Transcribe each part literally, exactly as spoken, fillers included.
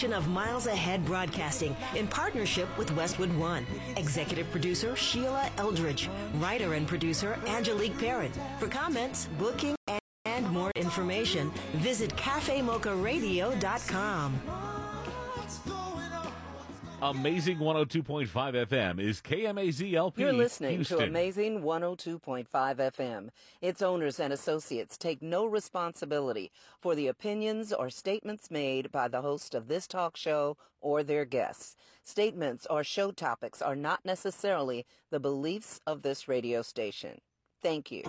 production of Miles Ahead Broadcasting in partnership with Westwood One. Executive producer Sheila Eldridge. Writer and producer Angelique Perrin. For comments, booking, and and more information, visit cafe mocha radio dot com. Amazing one oh two point five F M is K M A Z L P. You're listening Houston. to Amazing one oh two point five F M. Its owners and associates take no responsibility for the opinions or statements made by the host of this talk show or their guests. Statements or show topics are not necessarily the beliefs of this radio station. Thank you.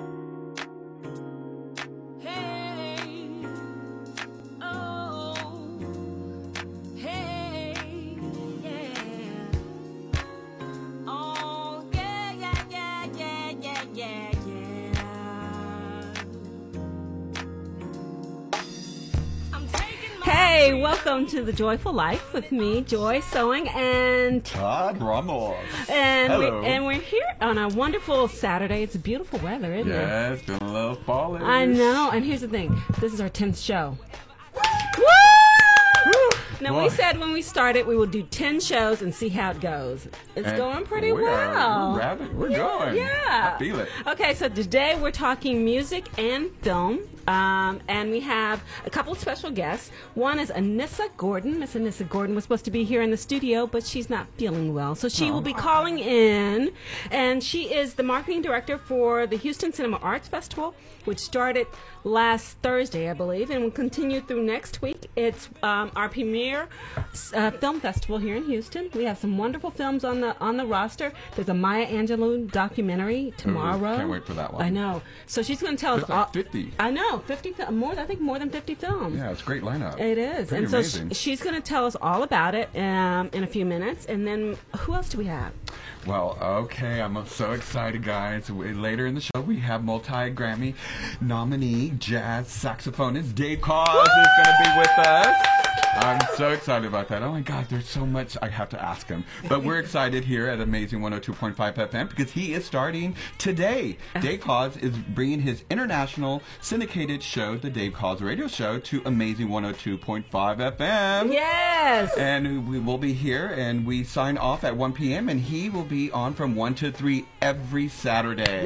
Hey, welcome to The Joyful Life with me, Joy Sewing, and Todd Ramos. And, Hello. We, and we're here on a wonderful Saturday. It's beautiful weather, isn't yeah, it? it's been a little fallish. I know, and here's the thing. This is our tenth show. Woo! Now, Boy. we said when we started we would do ten shows and see how it goes. It's And going pretty we are- well. We're, rapid, we're yeah, going. Yeah. I feel it. Okay, so today we're talking music and film. Um, and we have a couple of special guests. One is Anissa Gordon. Miss Anissa Gordon was supposed to be here in the studio, but she's not feeling well. So she Oh. will be calling in. And she is the marketing director for the Houston Cinema Arts Festival, which started last Thursday, I believe, and will continue through next week. It's um, our premier uh, film festival here in Houston. We have some wonderful films on the on the roster. There's a Maya Angelou documentary tomorrow. Ooh, can't wait for that one. I know. So she's going to tell us There's like all. fifty. I know, fifty. Fil- more. I think more than fifty films. Yeah, it's a great lineup. It is, Pretty and so amazing. sh- she's going to tell us all about it um, in a few minutes. And then who else do we have? Well, okay, I'm so excited, guys. We- Later in the show, we have multi-Grammy nominee jazz saxophonist Dave Koz is going to be with us. I'm so excited about that. Oh my God, there's so much I have to ask him. But we're excited here at Amazing one oh two point five F M because he is starting today. Dave Koz is bringing his international syndicated show, the Dave Koz Radio Show, to Amazing one oh two point five F M. Yes. And we will be here, and we sign off at one p.m., and he will be on from one to three every Saturday.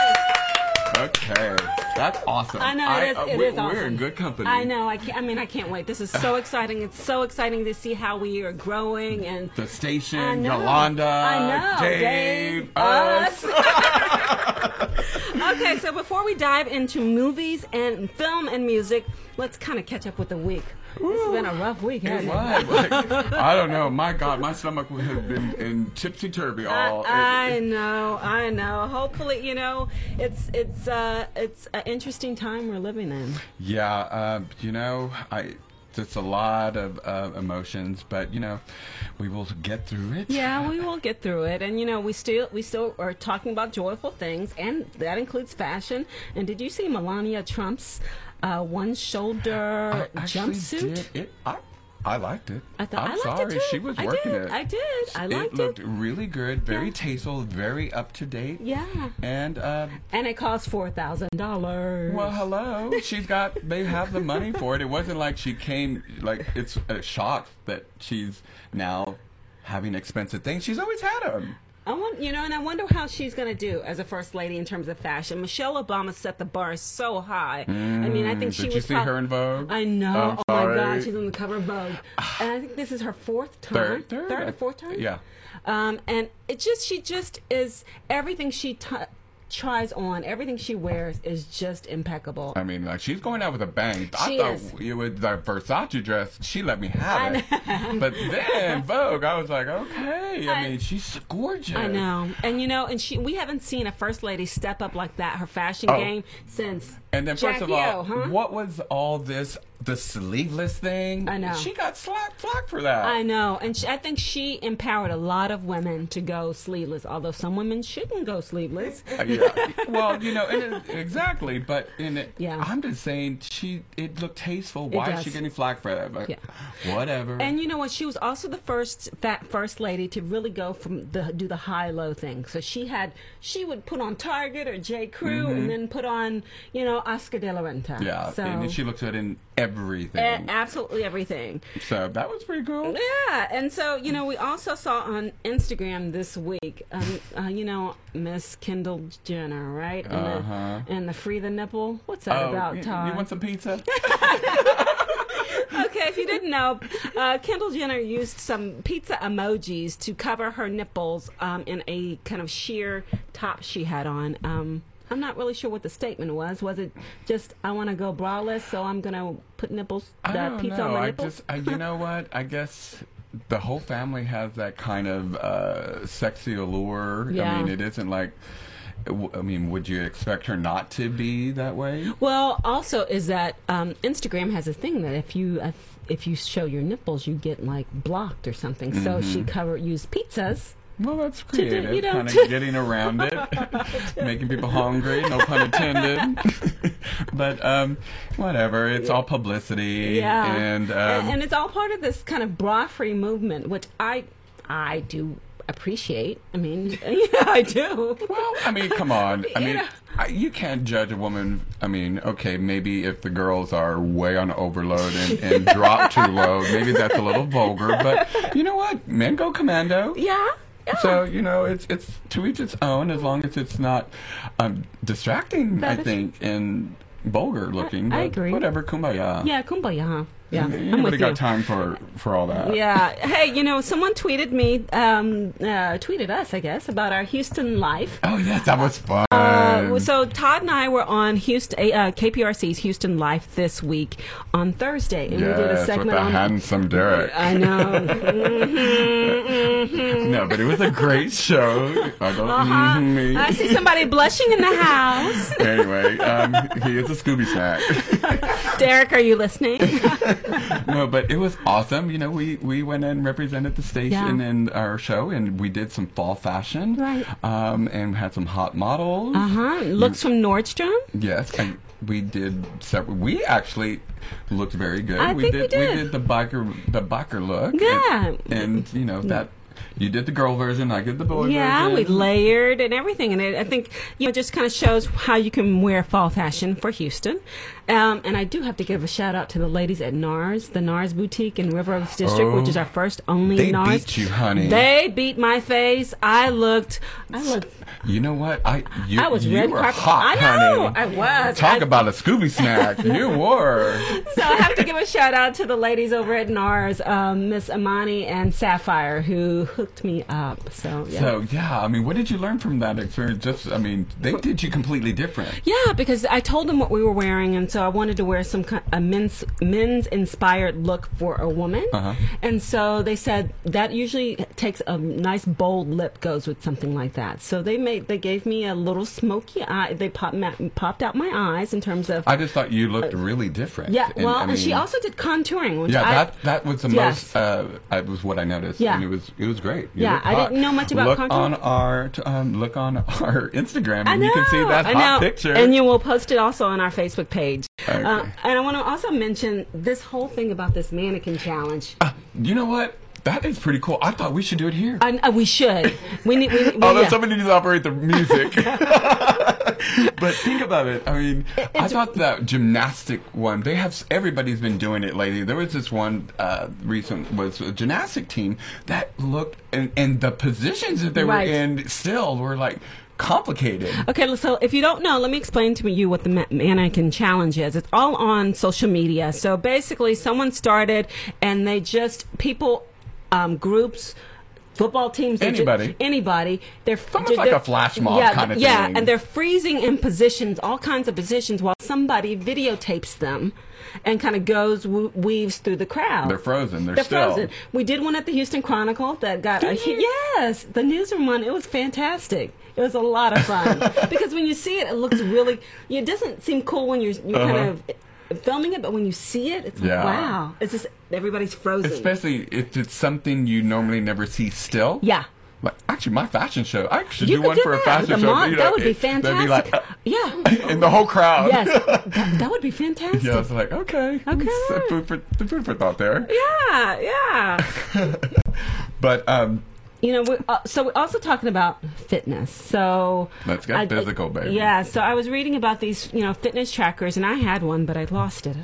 Okay, that's awesome. I know, it is, uh, it we're, is awesome. We're in good company. I know. I, can't, I mean, I can't wait. This is so exciting. It's so exciting to see how we are growing. And The I station, know. Yolanda, I know. Dave, Dave, us. Okay, so before we dive into movies and film and music, let's kind of catch up with the week. This has been a rough week, It hasn't was. Like, I don't know. My God, my stomach would have been in tipsy-turvy all. I, I it- know, I know. Hopefully, you know, it's it's uh it's an interesting time we're living in. Yeah, uh, you know, I. It's a lot of uh, emotions, but you know, we will get through it. Yeah, we will get through it, and you know, we still we still are talking about joyful things, and that includes fashion. And did you see Melania Trump's uh, one-shoulder I actually jumpsuit? did. It, I, I liked it. I thought I'm I liked sorry, it too. she was I working did. it. I did. I liked it. looked it. really good, very Yeah. tasteful, very up to date. Yeah, And um, and it cost four thousand dollars. well, hello, she's got. They have the money for it. It wasn't like she came. Like it's a shock that she's now having expensive things. She's always had them. I want, you know, and I wonder how she's going to do as a first lady in terms of fashion. Michelle Obama set the bar so high. I mean, I think Mm, she did was. you see prob- her in Vogue? I know. I'm Oh my sorry. God, she's on the cover of Vogue, and I think this is her fourth time, Third, third, or fourth time. Yeah. Um, and it just, she just is everything she t- tries on, everything she wears is just impeccable. I mean, like she's going out with a bang. She I thought is. it was the Versace dress. She let me have I it. But then Vogue, I was like, okay. I, I- mean, she's gorgeous. I know, and you know, and she we haven't seen a first lady step up like that, her fashion Oh. game, since And then first Jackie of all, O, huh? what was all this? The sleeveless thing. I know. She got slack flack for that. I know, and she, I think she empowered a lot of women to go sleeveless. Although some women shouldn't go sleeveless. Uh, yeah. Well, you know, and it, exactly. But in it, Yeah. I'm just saying, she it looked tasteful. Why is does. she getting flack for that? But Yeah. whatever. And you know what? She was also the first fat first lady to really go from the do the high low thing. So she had she would put on Target or J Crew, and then put on you know Oscar de la Renta. yeah, So and she looks good in every everything. A- absolutely everything. So that was pretty cool. Yeah, and so, you know, we also saw on Instagram this week, um, uh, you know, Miss Kendall Jenner, right? And, Uh-huh. the, and the free the nipple. What's that Oh, about, you, Todd? you want some pizza? Okay, if you didn't know, uh, Kendall Jenner used some pizza emojis to cover her nipples um, in a kind of sheer top she had on. Um, I'm not really sure what the statement was. Was it just, I want to go braless, so I'm going to put nipples, I the don't pizza know. on my I nipples? just, I, you know what? I guess the whole family has that kind of uh, sexy allure. Yeah. I mean, it isn't like. I mean, would you expect her not to be that way? Well, also is that um, Instagram has a thing that if you if, if you show your nipples, you get like blocked or something. So she covered used pizzas. Well, that's do- you creative, know, kind to- of getting around it, making people hungry, no pun intended. But um, whatever, it's all publicity, Yeah, and, um, and and it's all part of this kind of bra-free movement, which I I do appreciate. I mean, yeah, I do. well, I mean, come on. I You mean, know. I, you can't judge a woman. I mean, okay, maybe if the girls are way on overload and, and drop too low, maybe that's a little vulgar. But you know what? Men go commando. Yeah. Yeah. So you know, it's it's to each its own, as long as it's not um, distracting. That I is- think and vulgar looking. I but agree. Whatever, kumbaya. Yeah, kumbaya. Yeah, You I'm nobody with got you. time for for all that. Yeah. Hey, you know, someone tweeted me, um, uh, tweeted us, I guess, about our Houston life. Oh yes, that was fun. Uh, so Todd and I were on Houston, uh, K P R C's Houston Life this week on Thursday, and yes, we did a with segment the on. handsome Derek. I know. Mhm, mhm. No, but it was a great show. I don't Uh-huh. mhm me. I see somebody blushing in the house. Anyway, um, he is a Scooby snack. Derek, are you listening? No, but it was awesome. You know, we, we went and represented the station Yeah. in our show, and we did some fall fashion. Right. Um, and had some hot models. Uh huh. Looks from Nordstrom. Yes, and we did several. We actually looked very good. I we think we did. did. We did the biker, the biker look. Yeah. And, and you know that. You did the girl version, I did the boy Yeah, version. we layered and everything, and it, I think you know just kind of shows how you can wear fall fashion for Houston. Um, and I do have to give a shout out to the ladies at NARS, the NARS boutique in River Oaks District, Oh. which is our first only They NARS. beat you, honey. They beat my face. I looked, I looked, You know what? I you, I was you red were carpet. hot, I know, honey. I was. Talk I- about a Scooby snack. You were. So I have to give a shout out to the ladies over at NARS, um, Miss Amani and Sapphire, who hooked me up. So yeah. So yeah, I mean, what did you learn from that experience? Just, I mean, they did you completely different. Yeah, because I told them what we were wearing, and so I wanted to wear some ki- a men's men's inspired look for a woman. Uh-huh. And so they said that usually takes a nice bold lip goes with something like that. So they made they gave me a little smoky eye. They popped ma- popped out my eyes in terms of I just thought you looked really different. yeah. And, Well, I and she mean, also did contouring, which Yeah, I, that that was the Yes. most. Uh, that was what I noticed. Yeah. and it was it was great. You Yeah, looked I hot. didn't know much about look contour. on our t- um, look on our Instagram, and I know, you can see that I hot know. picture. And you will post it also on our Facebook page. Okay. Uh, and I want to also mention this whole thing about this mannequin challenge. You know what? That is pretty cool. I thought we should do it here. I, uh, we should. We need. We, we, Although yeah. somebody needs to operate the music. But think about it. I mean, I thought that gymnastic one, they have, everybody's been doing it lately. There was this one uh, recent, was a gymnastic team that looked, and, and the positions that they Right. were in still were like complicated. Okay, so if you don't know, let me explain to you what the Ma- Mannequin Challenge is. It's all on social media. So basically, someone started, and they just, people, um, groups, football teams, they ju- Anybody. anybody, they're Almost like they're- a flash mob yeah, kind of yeah, thing. and they're freezing in positions, all kinds of positions, while somebody videotapes them and kind of goes w- weaves through the crowd. They're frozen. They're, They're still. frozen. We did one at the Houston Chronicle that got a, Did you? yes, the newsroom one. It was fantastic. It was a lot of fun because when you see it, it looks really. It doesn't seem cool when you're you're Uh-huh. kind of filming it, but when you see it, it's like Yeah. wow. It's just everybody's frozen. Especially if it's something you normally never see still. yeah. Like, actually, my fashion show. I should You do could one do for a that. fashion The show. mon- you know, that would be it- they'd fantastic. be like, uh, yeah. in the whole crowd. Yes, that, that would be fantastic. Yeah, I was like, okay. Okay. So food for, the food for thought there. Yeah, yeah. But, um, You know, we, uh, so we're also talking about fitness. So Let's get I- physical, baby. Yeah. So I was reading about these, you know, fitness trackers, and I had one, but I lost it. I don't know what happened.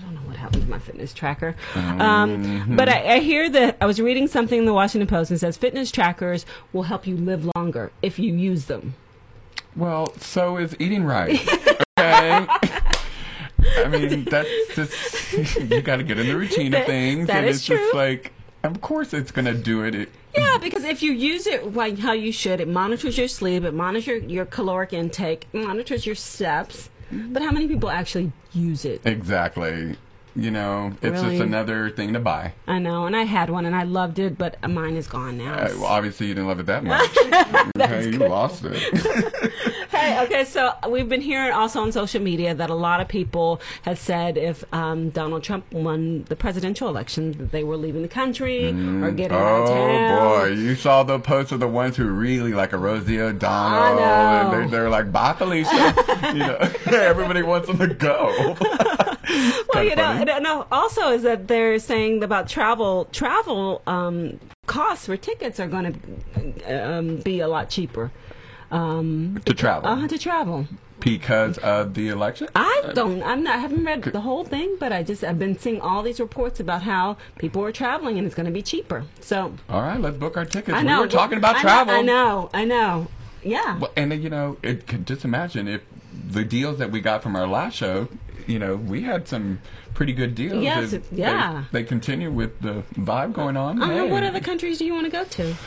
happened to my fitness tracker. Mm-hmm. Um, but I, I hear that I was reading something in the Washington Post and it says fitness trackers will help you live longer if you use them. Well, so is eating right. Okay. I mean, that's just, you got to get in the routine That- of things. that and is it's true. just like, of course it's going to do it. it Yeah, because if you use it like how you should, it monitors your sleep, it monitors your caloric intake, it monitors your steps. But how many people actually use it? Exactly. You know, it's Really? just another thing to buy. I know, and I had one and I loved it, but mine is gone now. Uh, well, obviously, you didn't love it that much. Okay, you lost it. Hey, okay, so we've been hearing also on social media that a lot of people have said if um, Donald Trump won the presidential election, that they were leaving the country or getting out of Oh town. boy, you saw the posts of the ones who really like a Rosie O'Donnell, I know. and they, they're like, "Bye, Felicia." You know, everybody wants them to go. Well, you know, funny. and no, also is that they're saying about travel, travel um, costs for tickets are going to um, be a lot cheaper. Um, To travel uh, to travel. because of the election. I don't. I'm not. I haven't read the whole thing, but I just I've been seeing all these reports about how people are traveling and it's going to be cheaper. So All right, let's book our tickets. I know We were talking about I know, travel. I know. I know. Yeah. Well, and then, you know, it could just imagine if the deals that we got from our last show, you know, we had some pretty good deals. Yes, If yeah. They, they continue with the vibe going on. Uh, hey. what other countries do you want to go to?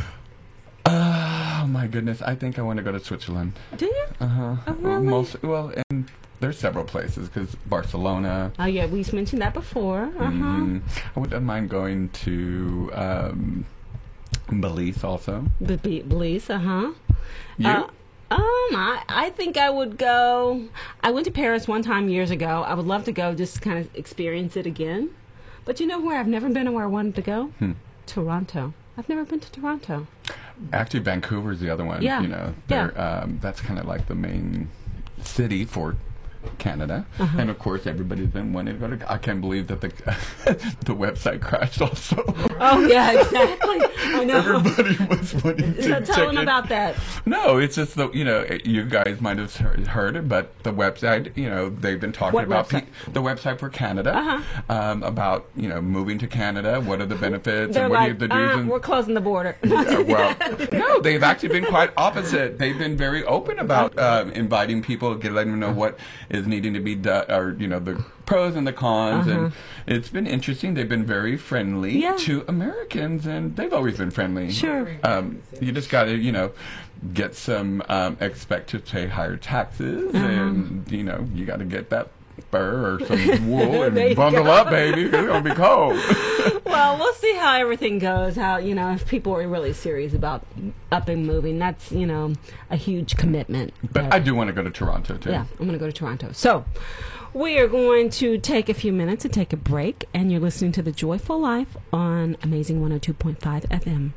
Oh my goodness, I think I want to go to Switzerland. Do you? Uh huh. Oh, really? Most well, and there's several places because Barcelona. Oh yeah, we mentioned that before. Uh huh. mhm. I wouldn't mind going to um, Belize also. The Be- Belize. Uh huh. You? Uh, um, I, I think I would go. I went to Paris one time years ago. I would love to go just kind of experience it again. But you know where I've never been and where I wanted to go? Hmm. Toronto. I've never been to Toronto. Actually, Vancouver's the other one. Yeah. You know, Yeah. they're, um, that's kind of like the main city for Canada, Uh-huh. and of course, everybody's been wanting to go to. I can't believe that the the website crashed. Also, Oh yeah, exactly. I know. everybody was wanting to So check tell them it. about that. No, it's just the you know it- you guys might have heard heard it, but the website you know they've been talking What about website? pe- the website for Canada, Uh-huh. um, about you know moving to Canada. What are the benefits They're and what like, are the do's uh, and we're closing the border. yeah, well, no, they've actually been quite opposite. They've been very open about um, inviting people, get, letting them know what is needing to be done, or you know the pros and the cons, and it's been interesting. They've been very friendly Uh-huh. Yeah. to Americans, and they've always been friendly. Sure. Um, you just got to, you know, get some um, expect to pay higher taxes, Uh-huh. and you know you got to get that fur or some wool There you and bundle go. up, baby. 'Cause it's gonna be cold. Well, we'll see how everything goes. How, you know, if people are really serious about up and moving, that's, you know, a huge commitment. But I do want to go to Toronto too. Yeah, I'm going to go to Toronto. So we are going to take a few minutes and take a break, and you're listening to The Joyful Life on Amazing one oh two point five F M.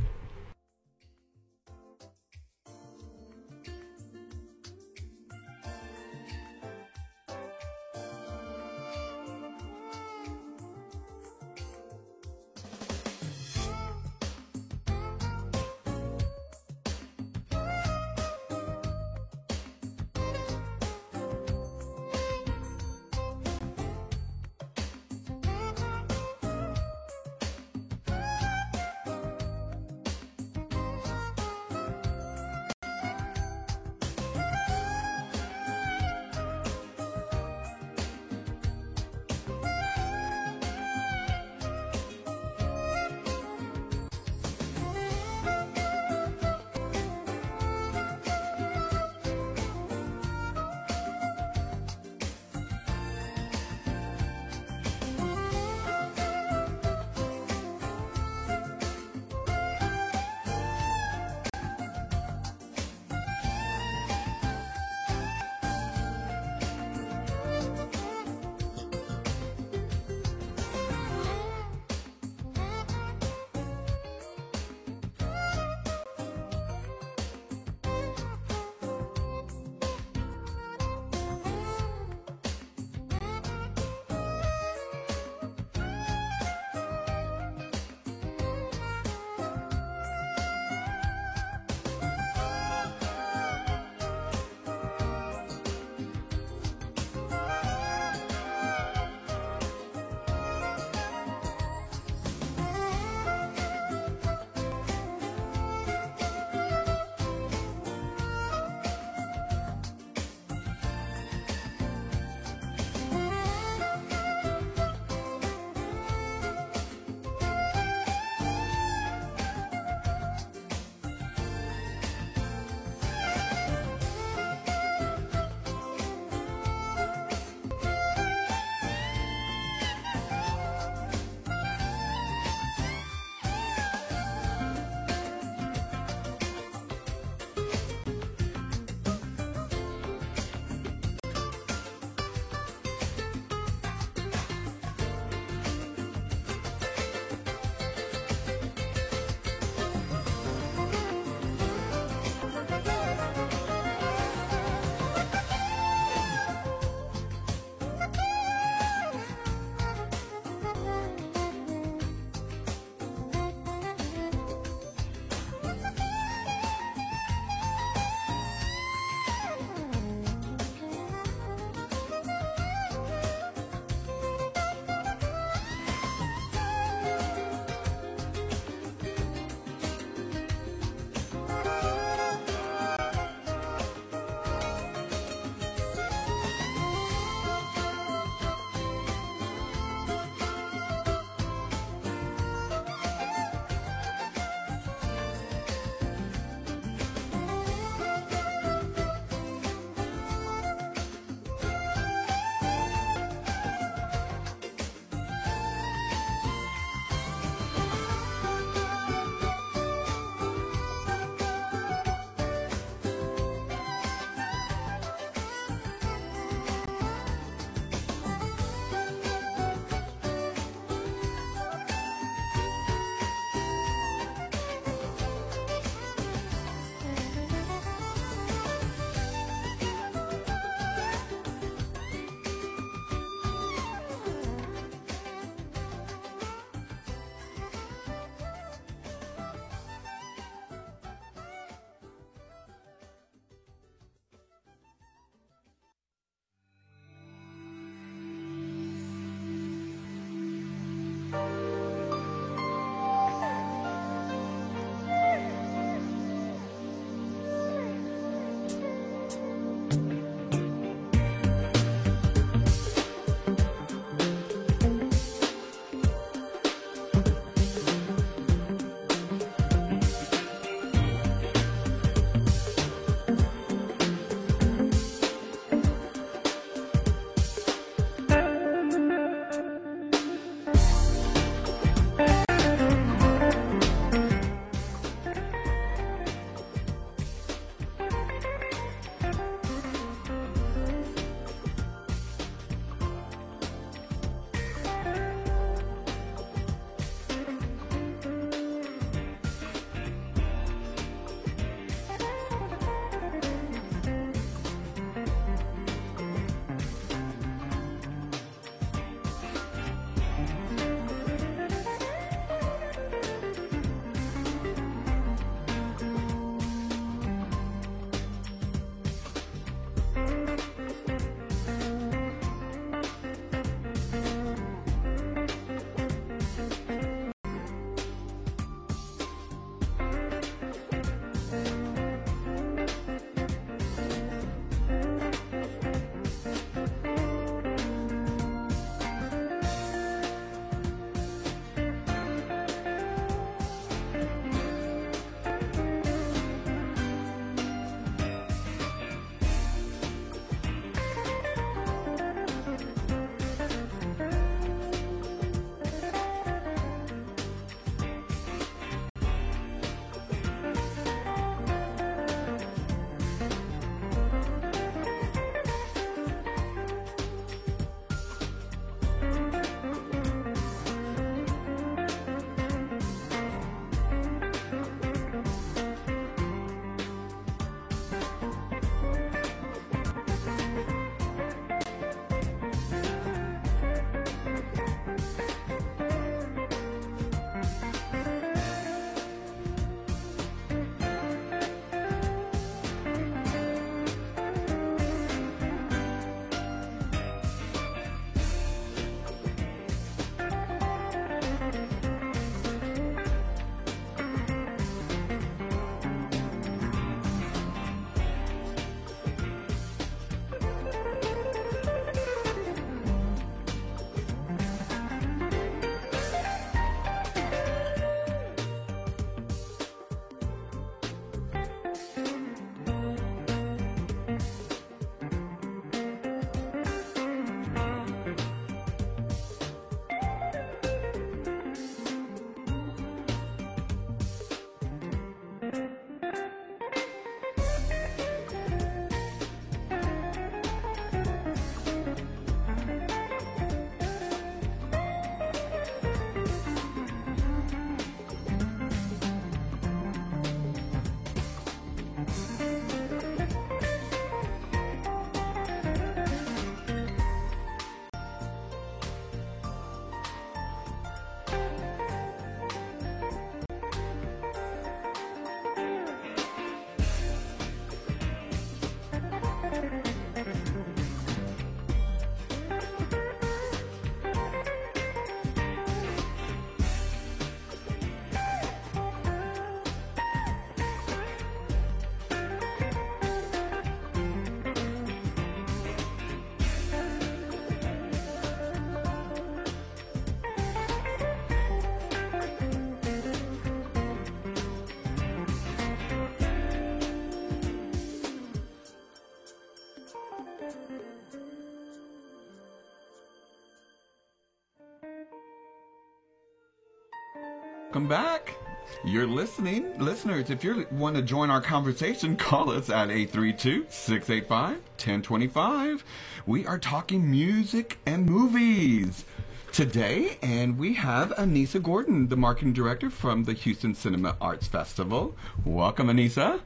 Welcome back. You're listening. Listeners, if you want to join our conversation, call us at eight three two, six eight five, one zero two five. We are talking music and movies today, and we have Anissa Gordon, the marketing director from the Houston Cinema Arts Festival. Welcome, Anissa.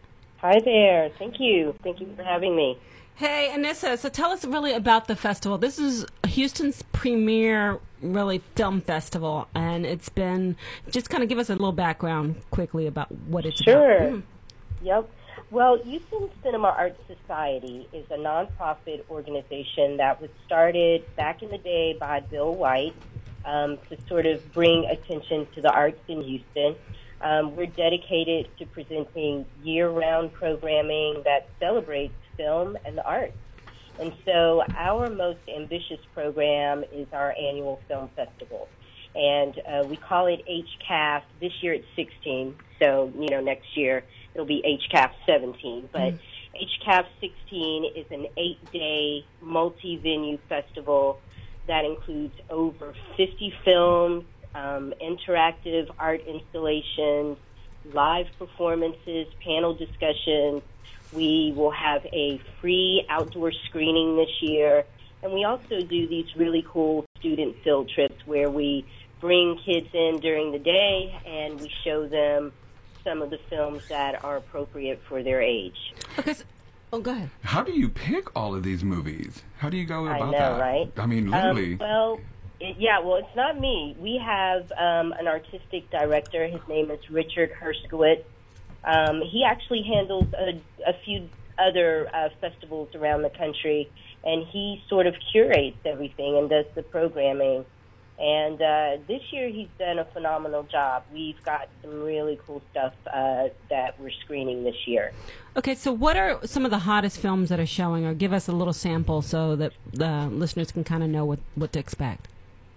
Hi there. Thank you. Thank you for having me. Hey, Anissa, so tell us really about the festival. This is Houston's premier, really, film festival, and it's been, just kind of give us a little background quickly about what it's sure. about. Sure. Mm. Yep. Well, Houston Cinema Arts Society is a nonprofit organization that was started back in the day by Bill White um, to sort of bring attention to the arts in Houston. Um, we're dedicated to presenting year-round programming that celebrates film and the arts. And so our most ambitious program is our annual film festival. And uh, we call it H C A F. This year it's sixteen, so, you know, next year it'll be H C A F seventeen. But mm. H C A F sixteen is an eight-day multi-venue festival that includes over fifty films, um, interactive art installations, live performances, panel discussions. We will have a free outdoor screening this year, and we also do these really cool student field trips where we bring kids in during the day and we show them some of the films that are appropriate for their age. Okay, so, oh, go ahead. How do you pick all of these movies? How do you go about I know, that? right? I mean, literally. Um, well, it, yeah, well, it's not me. We have um, an artistic director. His name is Richard Herskowitz. Um, he actually handles a, a few other uh, festivals around the country, and he sort of curates everything and does the programming. And uh, this year he's done a phenomenal job. We've got some really cool stuff uh, that we're screening this year. Okay, so what are some of the hottest films that are showing, or give us a little sample so that the listeners can kind of know what, what to expect?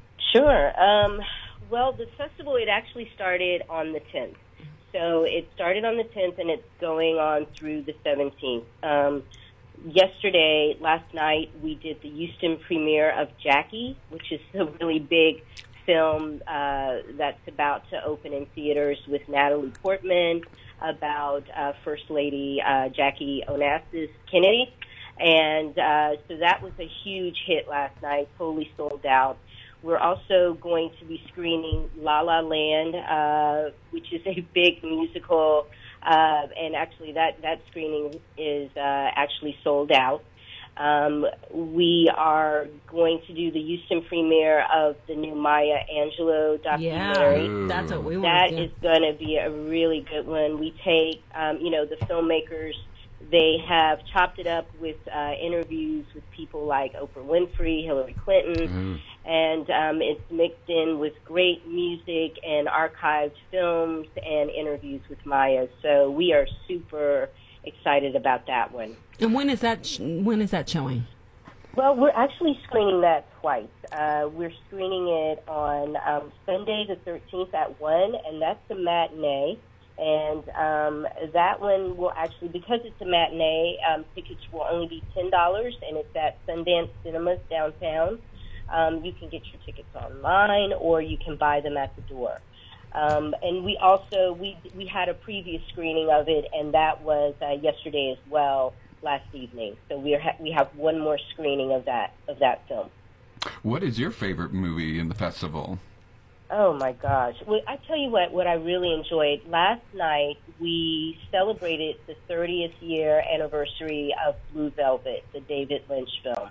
Sure. Um, well, the festival, it actually started on the tenth. So it started on the tenth, and it's going on through the seventeenth. Um, yesterday, last night, we did the Houston premiere of Jackie, which is a really big film uh, that's about to open in theaters with Natalie Portman about uh, First Lady uh, Jackie Onassis Kennedy. And uh, so that was a huge hit last night, totally sold out. We're also going to be screening La La Land, uh, which is a big musical, uh, and actually that, that screening is uh, actually sold out. Um, we are going to do the Houston premiere of the new Maya Angelou documentary. Yeah, that's what we want That to do. is going to be a really good one. We take, um, you know, the filmmakers. They have chopped it up with uh, interviews with people like Oprah Winfrey, Hillary Clinton, mm. and um, it's mixed in with great music and archived films and interviews with Maya. So we are super excited about that one. And when is that? Sh- when is that showing? Well, we're actually screening that twice. Uh, we're screening it on um, Sunday the thirteenth at one, and that's the matinee. And um, that one will actually, because it's a matinee, um, tickets will only be ten dollars, and it's at Sundance Cinemas downtown. Um, you can get your tickets online, or you can buy them at the door. Um, and we also, we we had a previous screening of it, and that was uh, yesterday as well, last evening. So we are ha- we have one more screening of that of that film. What is your favorite movie in the festival? Oh, my gosh. Well, I tell you what, what I really enjoyed. Last night, we celebrated the thirtieth year anniversary of Blue Velvet, the David Lynch film.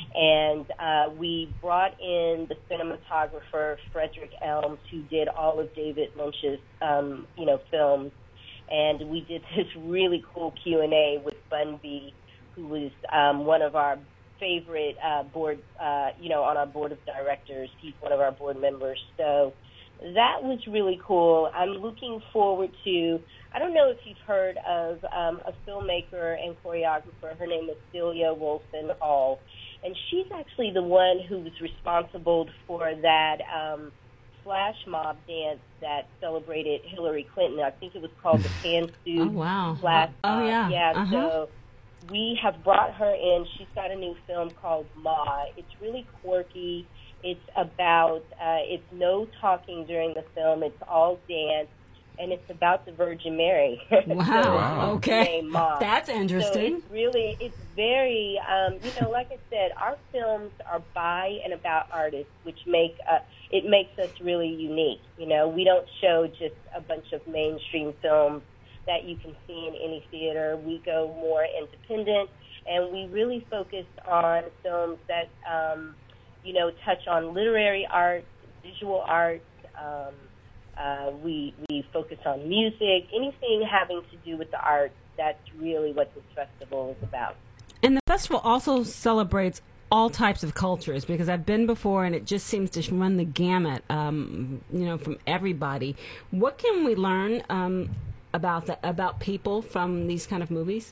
And uh, we brought in the cinematographer, Frederick Elms, who did all of David Lynch's, um, you know, films. And we did this really cool Q and A with Bun B, who was um, one of our favorite uh, board, uh, you know, on our board of directors. He's one of our board members. So that was really cool. I'm looking forward to, I don't know if you've heard of um, a filmmaker and choreographer. Her name is Celia Wolfen Hall. And she's actually the one who was responsible for that um, flash mob dance that celebrated Hillary Clinton. I think it was called the Pantsuit Oh, wow. Flash Oh, mob. yeah. Yeah, Uh-huh. so we have brought her in. She's got a new film called Ma. It's really quirky. It's about, uh, it's no talking during the film. It's all dance, and it's about the Virgin Mary. Wow. So, Wow. Okay. Mom. That's So interesting. it's really, it's very, um, you know, like I said, our films are by and about artists, which make, uh, it makes us really unique. You know, we don't show just a bunch of mainstream films that you can see in any theater. We go more independent, and we really focus on films that, um, you know, touch on literary arts, visual arts. Um, uh, we we focus on music, anything having to do with the arts. That's really what this festival is about. And the festival also celebrates all types of cultures, because I've been before and it just seems to run the gamut, um, you know, from everybody. What can we learn um, about the, about people from these kind of movies?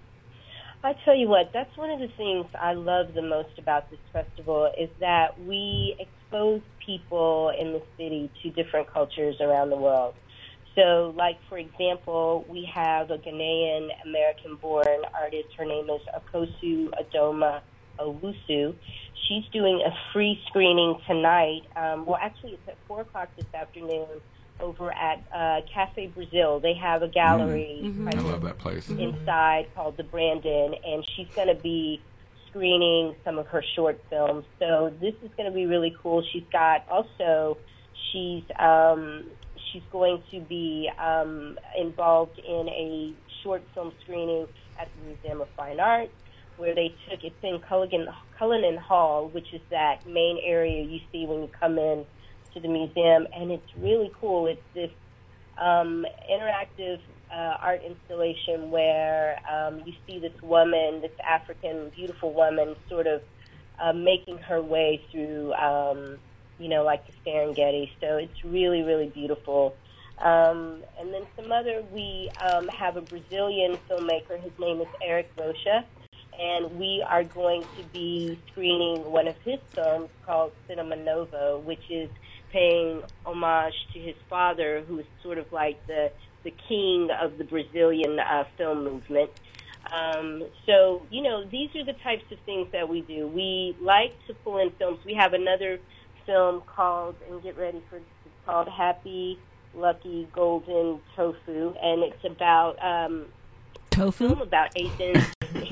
I tell you what, that's one of the things I love the most about this festival is that we expose people in the city to different cultures around the world. So, like, for example, we have a Ghanaian American-born artist. Her name is Akosu Adoma Owusu. She's doing a free screening tonight. Um, well, actually, it's at four o'clock this afternoon over at uh, Cafe Brazil. They have a gallery Mm-hmm. right I love that place. inside called the Brandon, and she's going to be screening some of her short films. So this is going to be really cool. She's got also, she's um, she's going to be um, involved in a short film screening at the Museum of Fine Arts, where they took, it's in Culligan, Cullinan Hall, which is that main area you see when you come in to the museum, and it's really cool. It's this um, interactive uh, art installation where um, you see this woman, this African beautiful woman, sort of uh, making her way through, um, you know, like the Serengeti. So it's really, really beautiful. Um, and then some other, we um, have a Brazilian filmmaker. His name is Eric Rocha, and we are going to be screening one of his films called Cinema Novo, which is paying homage to his father, who is sort of like the the king of the Brazilian uh, film movement. Um, so, you know, these are the types of things that we do. We like to pull in films. We have another film called, and get ready for this, it's called Happy, Lucky, Golden Tofu, and it's about um, Tofu? film about Asians.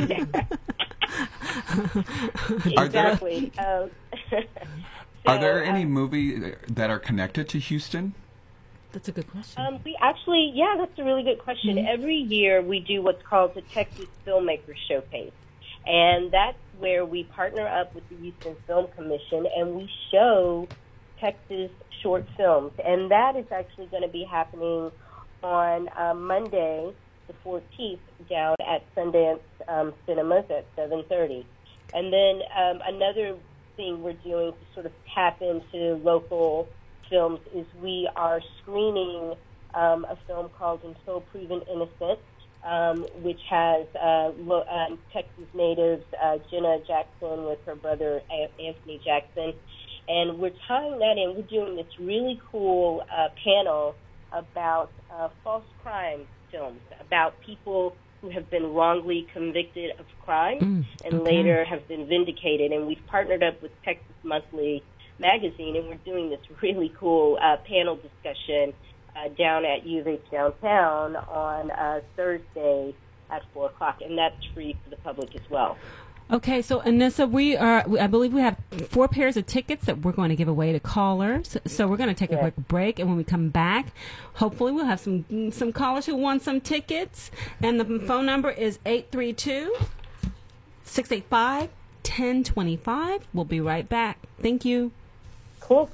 Are there- Exactly. Um, Are there so, any uh, movies that are connected to Houston? That's a good question. Um, we actually, yeah, that's a really good question. Mm-hmm. Every year we do what's called the Texas Filmmaker Showcase, and that's where we partner up with the Houston Film Commission and we show Texas short films, and that is actually going to be happening on uh, Monday, the fourteenth, down at Sundance um, Cinemas at seven thirty. And then um, another thing we're doing to sort of tap into local films is we are screening um, a film called Until Proven Innocent, um, which has uh, lo- uh, Texas natives uh, Jenna Jackson with her brother A- Anthony Jackson. And we're tying that in. We're doing this really cool uh, panel about uh, false crime films, about people who have been wrongly convicted of crime Mm, and okay. later have been vindicated. And we've partnered up with Texas Monthly Magazine, and we're doing this really cool uh, panel discussion uh, down at U of H downtown on uh, Thursday at four o'clock, and that's free for the public as well. Okay, so Anissa, we are, I believe we have four pairs of tickets that we're going to give away to callers. So we're going to take a Yes. quick break, and when we come back, hopefully we'll have some some callers who want some tickets. And the phone number is eight three two, six eight five, one zero two five. We'll be right back. Thank you. Cool.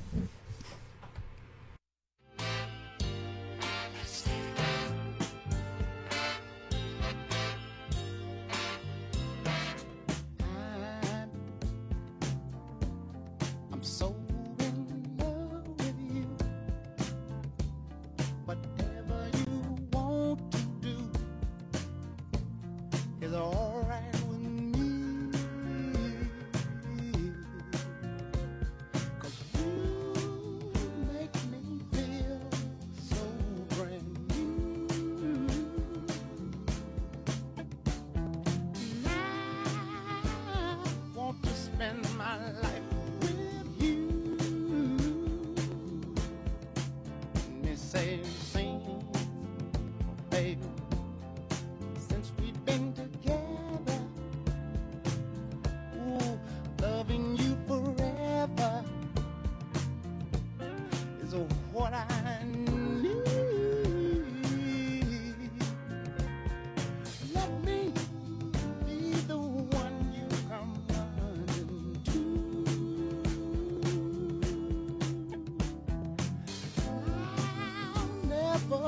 I'm so in love with you. Whatever you want to do is all right with me. 'Cause you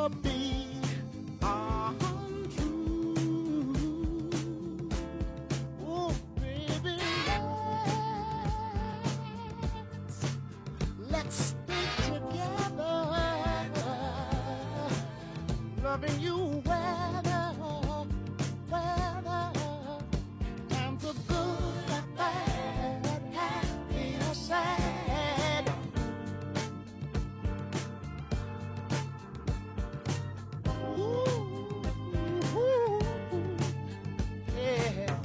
never be untrue. Oh, baby, let's, let's stay together, loving you weather, weather, times are good, bad, happy or sad. Ooh, ooh, yeah.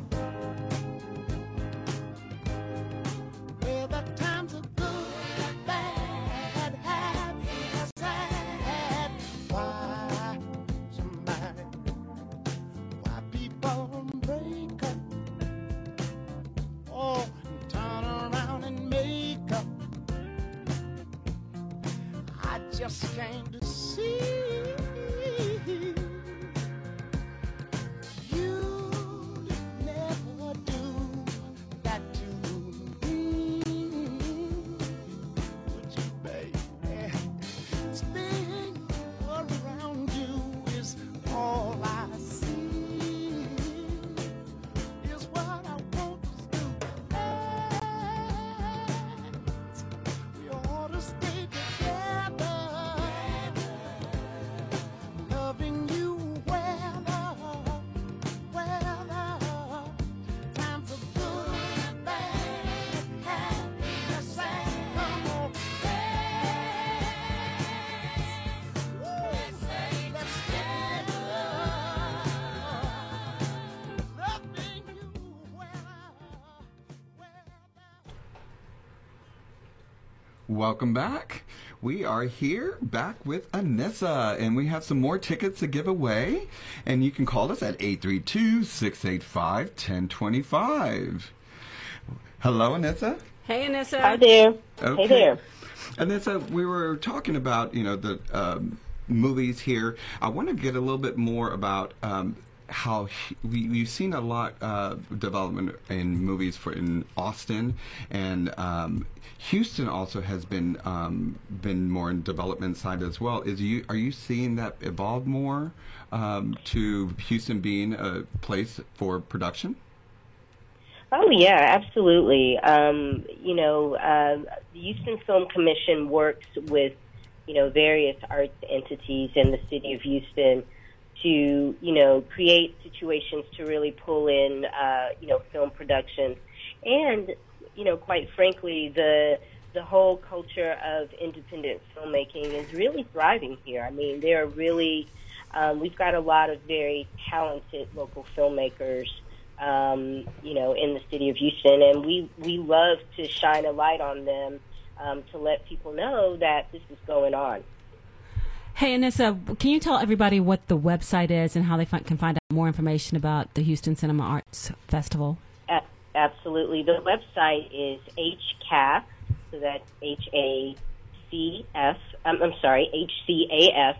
Well, the times are good, bad, happy or sad. Why somebody, why people break up? Oh, and turn around and make up. I just can't see you'd never do that to me, would you, baby? Staying around you is all I see, is what I want to do. We ought to stay together, loving you weather, weather, times are good, bad, happy or sad. Come on, let's stay together, loving you weather, weather. Welcome back. We are here back with Anissa, and we have some more tickets to give away. And you can call us at eight three two, six eight five, one zero two five. Hello, Anissa. Hey, Anissa. Hi there. Okay. Hey there. Anissa, we were talking about, you know, the um, movies here. I want to get a little bit more about um, how he- we, we've seen a lot uh, development in movies for in Austin, and um, Houston also has been um, been more in development side as well. Is you are you seeing that evolve more um, to Houston being a place for production? Oh yeah, absolutely. Um, you know, uh, the Houston Film Commission works with, you know, various arts entities in the city of Houston to, you know, create situations to really pull in, uh, you know, film productions. And, you know, quite frankly, the the whole culture of independent filmmaking is really thriving here. I mean, there are really, um, we've got a lot of very talented local filmmakers, um, you know, in the city of Houston, and we, we love to shine a light on them um, to let people know that this is going on. Hey, Anissa, can you tell everybody what the website is and how they fi- can find out more information about the Houston Cinema Arts Festival? A- absolutely. The website is H C A F, so that's H A C F, um, I'm sorry, H C A F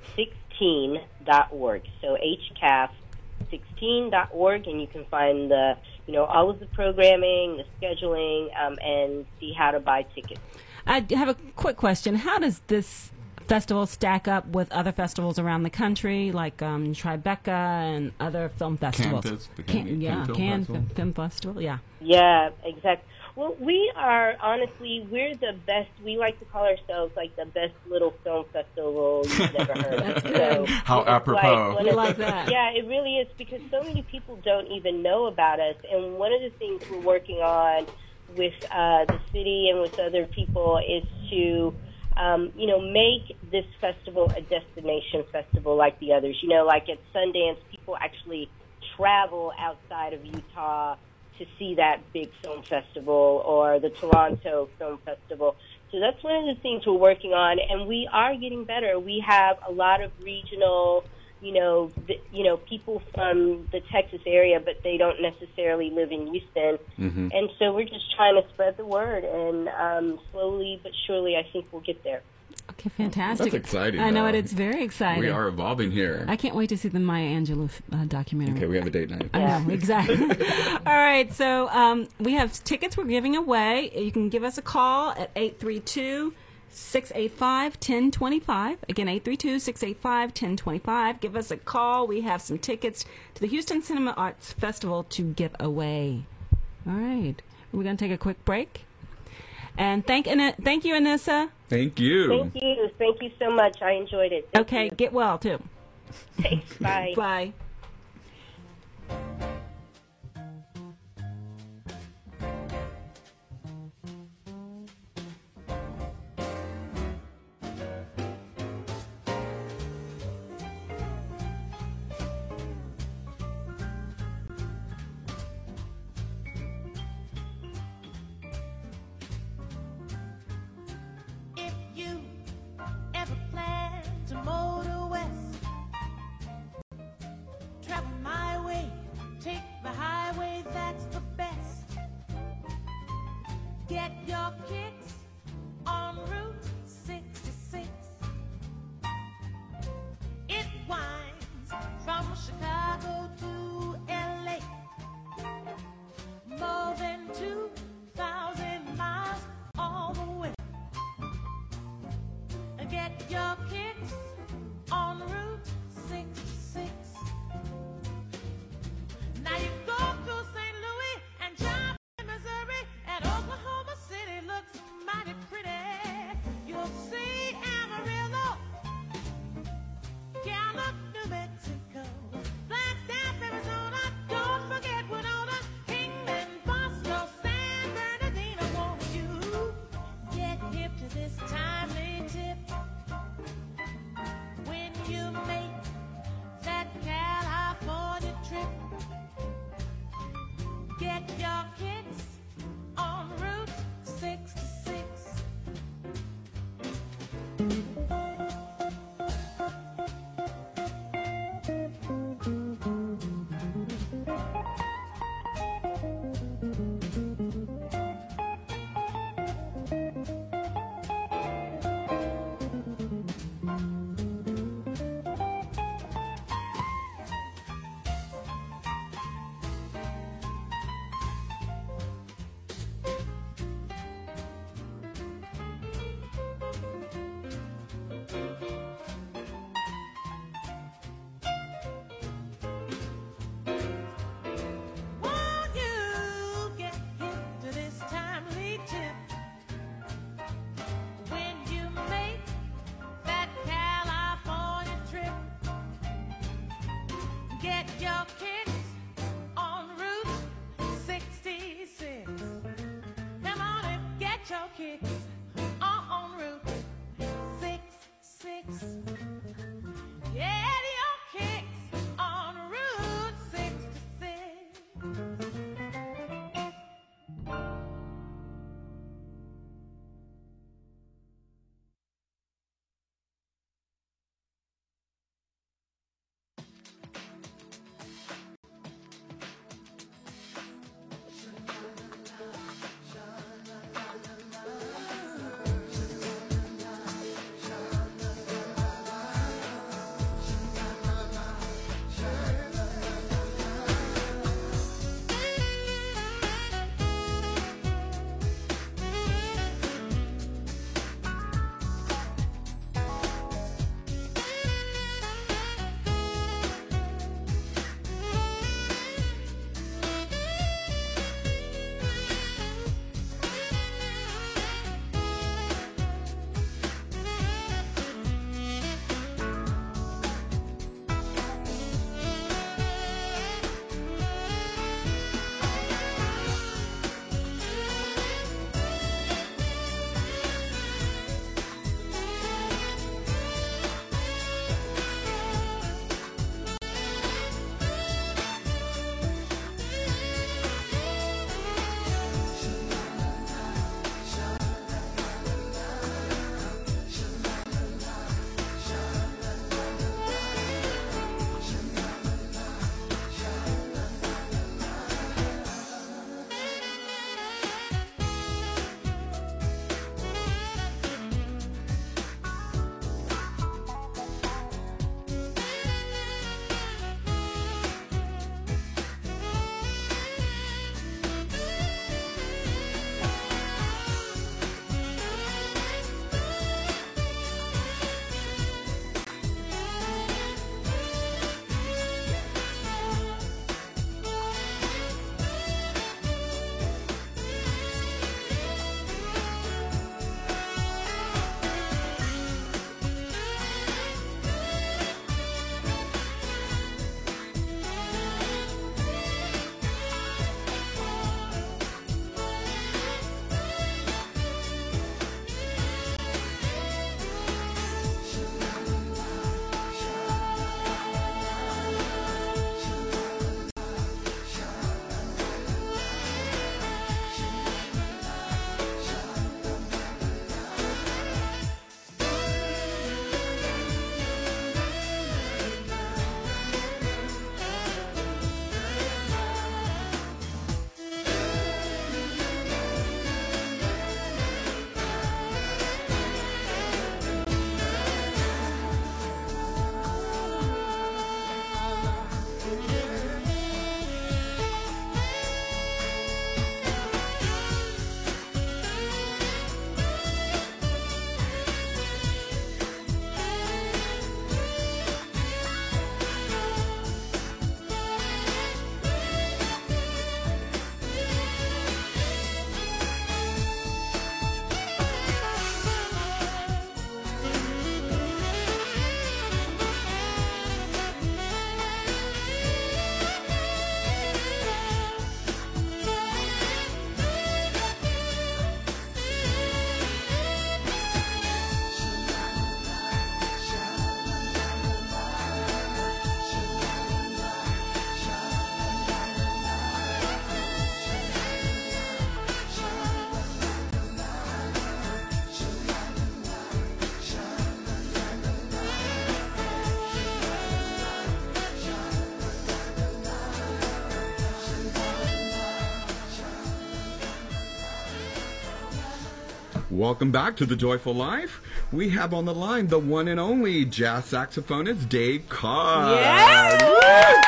sixteen dot org. So H C A F sixteen dot org, and you can find the, you know, all of the programming, the scheduling, um, and see how to buy tickets. I have a quick question. How does this festival stack up with other festivals around the country, like um, Tribeca and other film festivals? Canvas, the Can, Canvas yeah, Film Cannes Festival. Film Festival, yeah. Yeah, exactly. Well, we are, honestly, we're the best. We like to call ourselves like the best little film festival you've never heard of. So How it's apropos. one We of like the- that. Yeah, it really is, because so many people don't even know about us. And one of the things we're working on with uh, the city and with other people is to, um, you know, make this festival a destination festival like the others. You know, like at Sundance, people actually travel outside of Utah to see that big film festival, or the Toronto Film Festival. So that's one of the things we're working on, and we are getting better. We have a lot of regional, you know, the, you know, people from the Texas area, but they don't necessarily live in Houston. Mm-hmm. And so we're just trying to spread the word, and um, slowly but surely, I think we'll get there. Okay, fantastic. That's exciting, I know though. it. It's very exciting. We are evolving here. I can't wait to see the Maya Angelou uh, documentary. Okay, we have a date night. I know, exactly. All right, so um, we have tickets we're giving away. You can give us a call at eight three two, six eight five, one zero two five. Again, eight three two, six eight five, one zero two five. Give us a call. We have some tickets to the Houston Cinema Arts Festival to give away. All right. We're going to take a quick break. And thank Ana- thank you, Anissa. Thank you. Thank you. Thank you so much. I enjoyed it. Thank Okay, you. get well, too. Thanks. Bye. Bye. If you ever plan to motor west, Welcome back to The Joyful Life. We have on the line the one and only jazz saxophonist Dave Cobb. Yeah!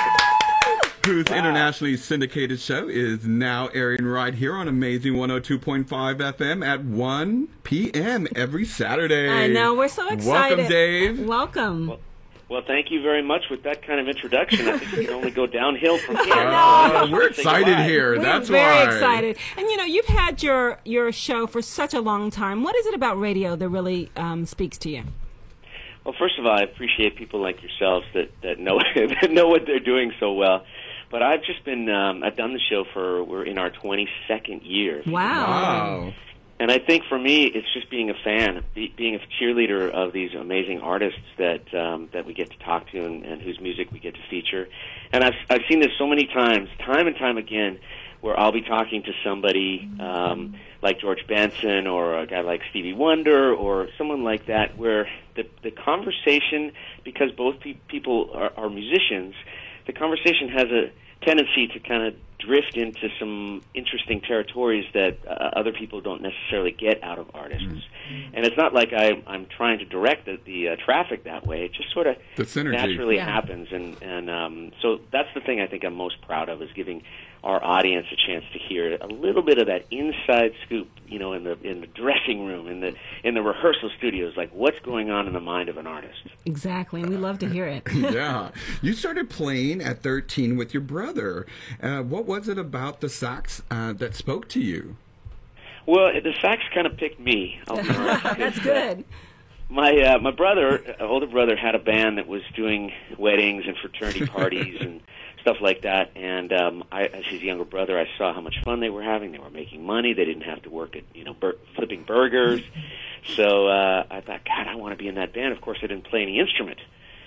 Whose internationally syndicated show is now airing right here on Amazing one oh two point five F M at one p.m. every Saturday. I know, we're so excited. Welcome, Dave. Welcome. Well, well, thank you very much. With that kind of introduction, I think it can only go downhill from here. Uh, we're Say excited goodbye. here. We're That's very why. excited. And you know, you've had your your show for such a long time. What is it about radio that really um, speaks to you? Well, first of all, I appreciate people like yourselves that, that know that know what they're doing so well. But I've just been, um, I've done the show for, we're in our twenty-second year. Wow. Wow. And I think for me, it's just being a fan, be, being a cheerleader of these amazing artists that um, that we get to talk to and, and whose music we get to feature. And I've I've seen this so many times, time and time again, where I'll be talking to somebody um, like George Benson or a guy like Stevie Wonder or someone like that, where the the conversation, because both pe- people are, are musicians, the conversation has a tendency to kind of drift into some interesting territories that uh, other people don't necessarily get out of artists. Mm-hmm. And it's not like I, I'm trying to direct the, the uh, traffic that way. It just sort of The synergy. naturally Yeah. happens. And, and um, so that's the thing I think I'm most proud of, is giving our audience a chance to hear a little bit of that inside scoop, you know, in the in the dressing room, in the in the rehearsal studios, like what's going on in the mind of an artist. Exactly, and we love to hear it. Yeah. You started playing at thirteen with your brother. Uh, what was it about the sax uh, that spoke to you? Well, the sax kind of picked me. I'll be honest. That's good. My uh, my brother, uh, older brother, had a band that was doing weddings and fraternity parties and stuff like that. And um, I, as his younger brother, I saw how much fun they were having. They were making money. They didn't have to work at you know bur- flipping burgers. So uh, I thought, God, I want to be in that band. Of course, I didn't play any instrument.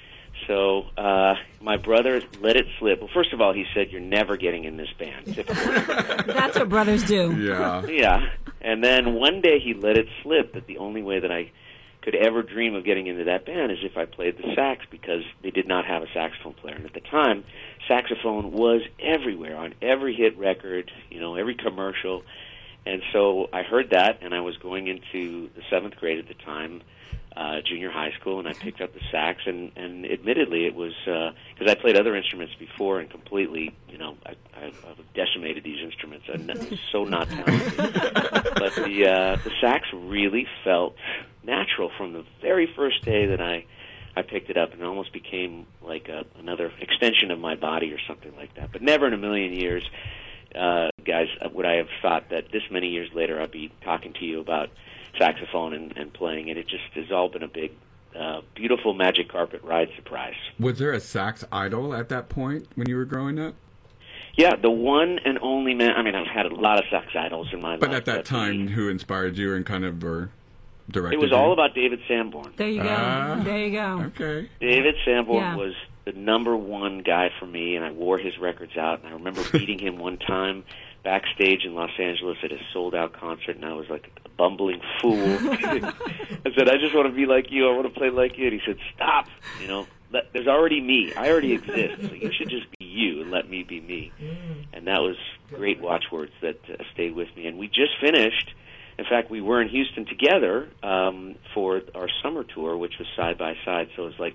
So uh, my brother let it slip. Well, first of all, he said, "You're never getting in this band." That's what brothers do. Yeah. Yeah. And then one day he let it slip that the only way that I could ever dream of getting into that band is if I played the sax, because they did not have a saxophone player. And at the time, saxophone was everywhere, on every hit record, you know, every commercial. And so I heard that, and I was going into the seventh grade at the time, uh, junior high school, and I picked up the sax, and, and admittedly it was, because uh, I played other instruments before and completely, you know, I, I, I've decimated these instruments. I'm not, so not talented. But the, uh, the sax really felt natural from the very first day that I, I picked it up, and it almost became like a, another extension of my body or something like that. But never in a million years, uh, guys, would I have thought that this many years later I'd be talking to you about saxophone and, and playing it. It just has all been a big, uh, beautiful magic carpet ride surprise. Was there a sax idol at that point when you were growing up? Yeah, the one and only man. I mean, I've had a lot of sax idols in my life. But at that but time, the, who inspired you and kind of or directed it was you? all about David Sanborn. There you go. Ah. There you go. Okay. David Sanborn Yeah. was the number one guy for me, and I wore his records out. And I remember meeting him one time backstage in Los Angeles at a sold-out concert, and I was like a bumbling fool. I said, "I just want to be like you. I want to play like you." And he said, "Stop. You know, let, there's already me. I already exist. So you should just be you and let me be me." And that was great watchwords that uh, stayed with me. And we just finished. In fact, we were in Houston together um, for our summer tour, which was side by side. So it was like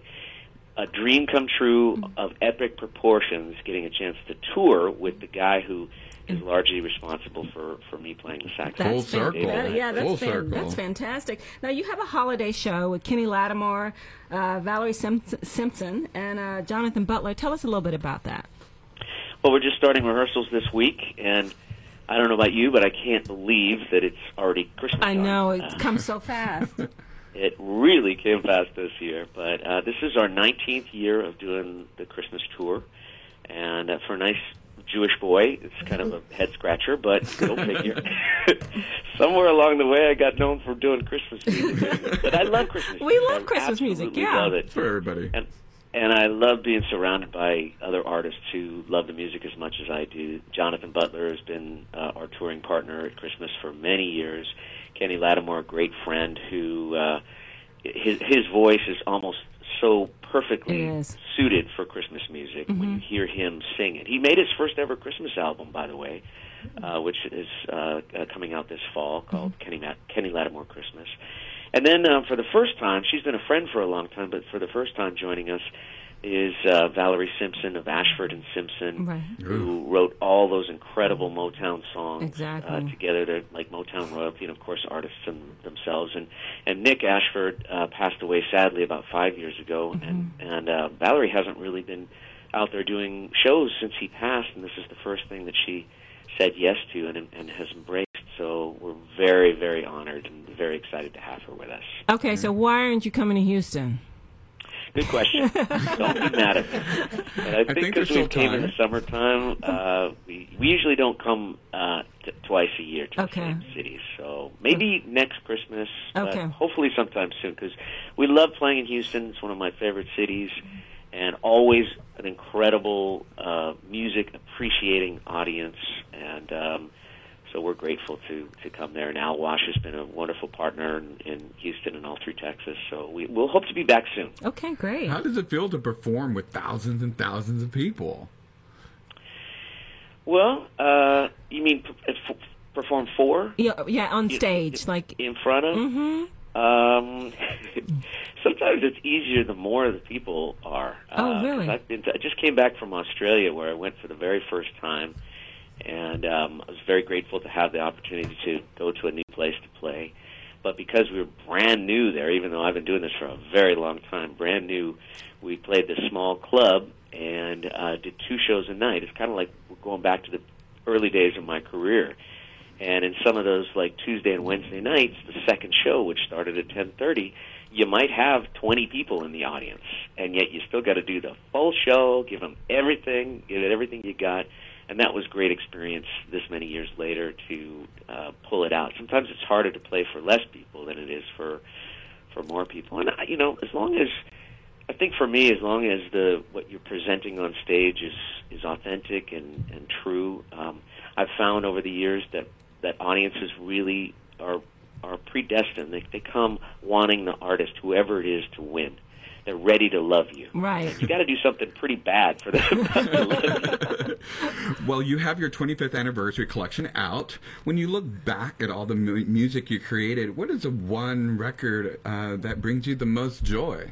a dream come true of epic proportions, getting a chance to tour with the guy who is largely responsible for, for me playing the saxophone. Full circle. That- yeah, that's, Full fan- circle. that's fantastic. Now, you have a holiday show with Kenny Lattimore, uh, Valerie Sim- Simpson, and uh, Jonathan Butler. Tell us a little bit about that. Well, we're just starting rehearsals this week, and I don't know about you, but I can't believe that it's already Christmas I time. know, it Uh, comes so fast. It really came fast this year, but uh, this is our nineteenth year of doing the Christmas tour, and uh, for a nice Jewish boy, it's kind of a head-scratcher, but go figure. Somewhere along the way, I got known for doing Christmas music, but I love Christmas We music. love I Christmas music, absolutely yeah. love it. For everybody. And and I love being surrounded by other artists who love the music as much as I do. Jonathan Butler has been uh, our touring partner at Christmas for many years. Kenny Lattimore, a great friend who uh, his his voice is almost so perfectly It is. suited for Christmas music when you hear him sing it. He made his first ever Christmas album, by the way, uh, which is uh, uh, coming out this fall, called Kenny, Mat- Kenny Lattimore Christmas. And then uh, for the first time, she's been a friend for a long time, but for the first time joining us is uh, Valerie Simpson of Ashford and Simpson, Right. who wrote all those incredible Motown songs Exactly. uh, together to like Motown royalty, and of course artists them, themselves. And and Nick Ashford uh, passed away sadly about five years ago, and and uh, Valerie hasn't really been out there doing shows since he passed, and this is the first thing that she said yes to and, and has embraced. So we're very, very honored and very excited to have her with us. Okay, so why aren't you coming to Houston? Good question. Don't be mad at me. But I think think because there's we still came in time. the summertime, uh, we, we usually don't come uh, t- twice a year to Okay. the same cities. So maybe next Christmas, Okay. but hopefully sometime soon, because we love playing in Houston. It's one of my favorite cities, and always an incredible uh, music appreciating audience. And um, so we're grateful to, to come there. And Al Wash has been a wonderful partner in, in Houston and all through Texas. So we, we'll hope to be back soon. Okay, great. How does it feel to perform with thousands and thousands of people? Well, uh, you mean p- f- perform for? Yeah, yeah, on You- stage, like. In front of? Mm-hmm. Um, sometimes it's easier the more the people are. Oh, Uh, 'cause really? I've been to, I just came back from Australia where I went for the very first time, and um, I was very grateful to have the opportunity to go to a new place to play. But because we were brand new there, even though I've been doing this for a very long time, brand new, we played this small club and uh, did two shows a night. It's kind of like we're going back to the early days of my career. And in some of those, like Tuesday and Wednesday nights, the second show, which started at ten thirty, you might have twenty people in the audience, and yet you still got to do the full show, give them everything, give it everything you got. And that was a great experience this many years later to uh, pull it out. Sometimes it's harder to play for less people than it is for for more people. And, I- you know, as long as, I think for me, as long as the what you're presenting on stage is, is authentic and, and true, um, I've found over the years that, that audiences really are are predestined. They, they come wanting the artist, whoever it is, to win. They're ready to love you. Right. You got to do something pretty bad for them to love you. Well, you have your twenty-fifth anniversary collection out. When you look back at all the mu- music you created, what is the one record uh, that brings you the most joy?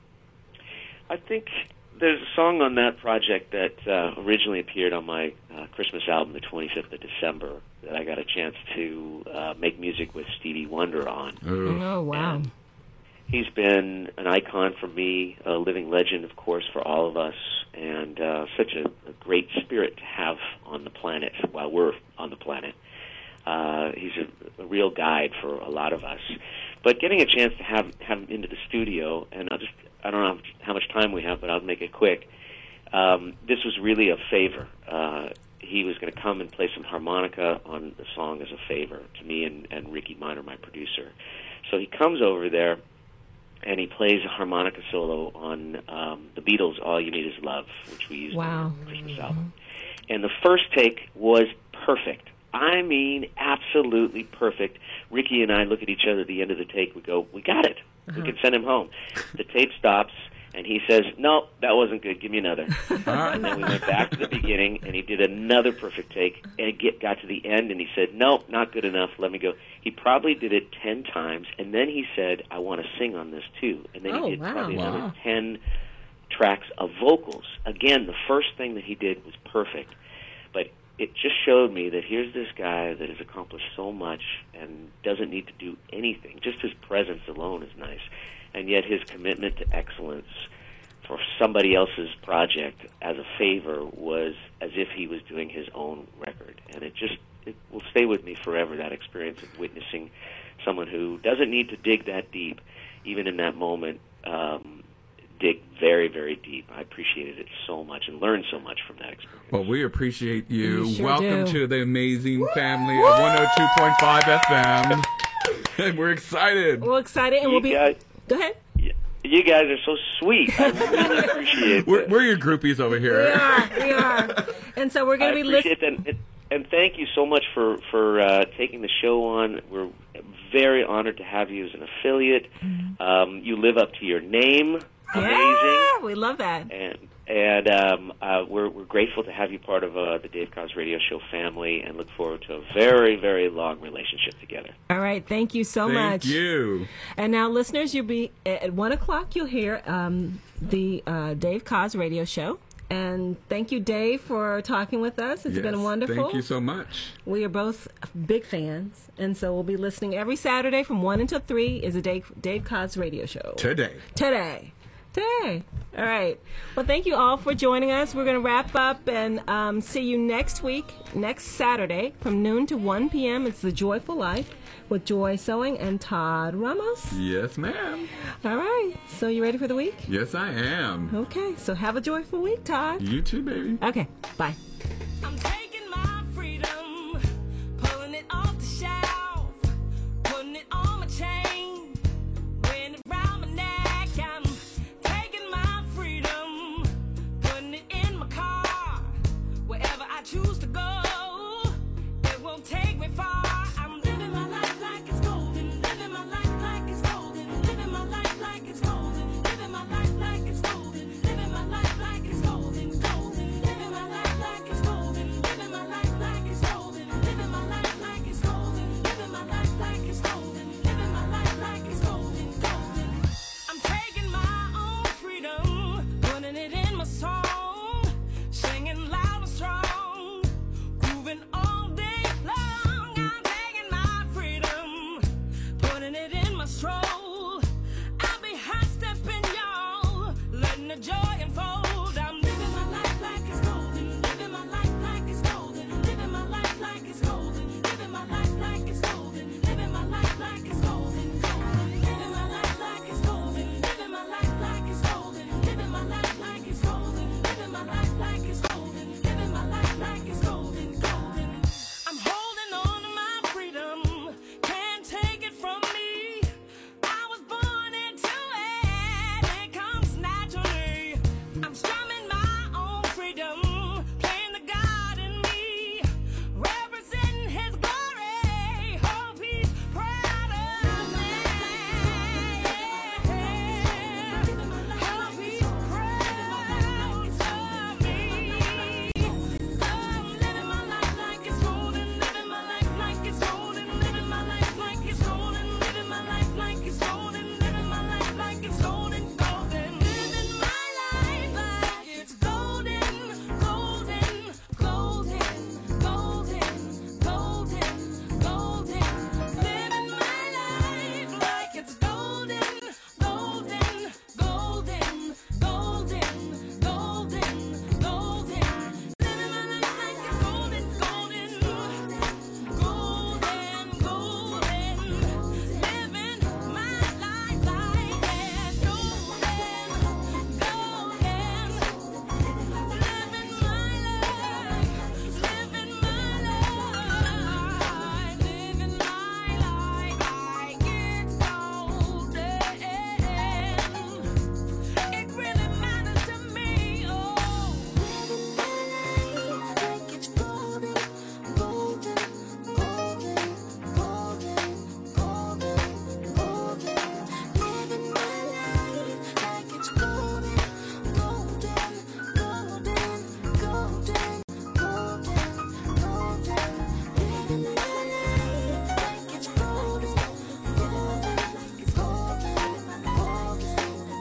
I think there's a song on that project that uh, originally appeared on my uh, Christmas album, the twenty-fifth of December, that I got a chance to uh, make music with Stevie Wonder on. Oh, wow. And he's been an icon for me, a living legend, of course, for all of us, and uh, such a, a great spirit to have on the planet while we're on the planet. Uh, he's a, a real guide for a lot of us. But getting a chance to have, have him into the studio, and I'll just, I don't know how much time we have, but I'll make it quick. Um, this was really a favor. Uh, he was going to come and play some harmonica on the song as a favor to me and, and Ricky Minor, my producer. So he comes over there, and he plays a harmonica solo on um, the Beatles' All You Need Is Love, which we used Wow. on the Christmas album. And the first take was perfect. I mean, absolutely perfect. Ricky and I look at each other at the end of the take. We go, we got it. We can send him home. The tape stops, and he says, no, that wasn't good. Give me another. And then we went back to the beginning, and he did another perfect take, and it get, got to the end, and he said, no, not good enough. Let me go. He probably did it ten times, and then he said, I want to sing on this too. And then Oh, he did wow. probably Wow. another ten tracks of vocals. Again, the first thing that he did was perfect. But it just showed me that here's this guy that has accomplished so much and doesn't need to do anything. Just his presence alone is nice. And yet his commitment to excellence for somebody else's project as a favor was as if he was doing his own record. And it just it will stay with me forever, that experience of witnessing someone who doesn't need to dig that deep, even in that moment, um, dig very, very deep. I appreciated it so much and learned so much from that experience. Well, we appreciate you. You sure Welcome do. to the amazing family of one oh two point five F M. And we're excited. We're excited, and You we'll be. guys- Go ahead. You guys are so sweet. I really appreciate We're, that. we're your groupies over We here. are. We are. And so we're I going to be listening. appreciate that. And, and thank you so much for, for uh, taking the show on. We're very honored to have you as an affiliate. Um, you live up to your name. amazing. Yeah, we love that. And and um, uh, we're we're grateful to have you part of uh, the Dave Cos Radio Show family, and look forward to a very very long relationship together. All right, thank you so Thank much. you. And now, listeners, you'll be at one o'clock. You'll hear um, the uh, Dave Cos Radio Show. And thank you, Dave, for talking with us. It's Yes, been wonderful. Thank you so much. We are both big fans, and so we'll be listening every Saturday from one until three. Is a Dave Dave Cos Radio Show Today. Today. Today. All right. Well, thank you all for joining us. We're going to wrap up and um, see you next week, next Saturday, from noon to one p.m. It's The Joyful Life with Joy Sewing and Todd Ramos. Yes, ma'am. All right. So you ready for the week? Yes, I am. Okay. So have a joyful week, Todd. You too, baby. Okay. Bye. I'm